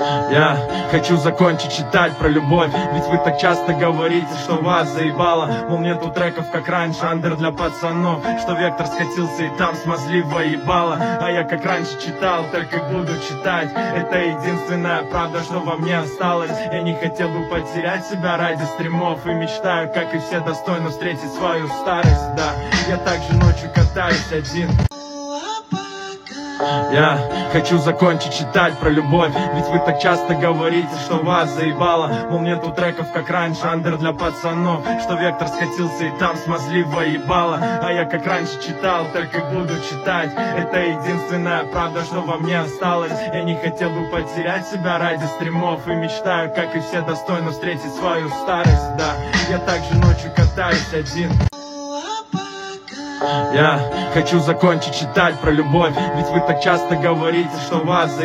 Я хочу закончить читать про любовь, ведь вы так часто говорите, что вас заебало. Мол, нету треков, как раньше, андер для пацанов, что вектор скатился и там смазливо ебало. А я как раньше читал, так и буду читать. Это единственная правда, что во мне осталось. Я не хотел бы потерять себя ради стримов, и мечтаю, как и все, достойно встретить свою старость. Да, я также ночью катаюсь один. Я хочу закончить читать про любовь, ведь вы так часто говорите, что вас заебало. Мол, нету треков, как раньше, андер для пацанов, что вектор скатился и там смазливо ебало. А я как раньше читал, так и буду читать. Это единственная правда, что во мне осталось. Я не хотел бы потерять себя ради стримов, и мечтаю, как и все, достойно встретить свою старость. Да, я также ночью катаюсь один. Я хочу закончить читать про любовь, ведь вы так часто говорите, что вас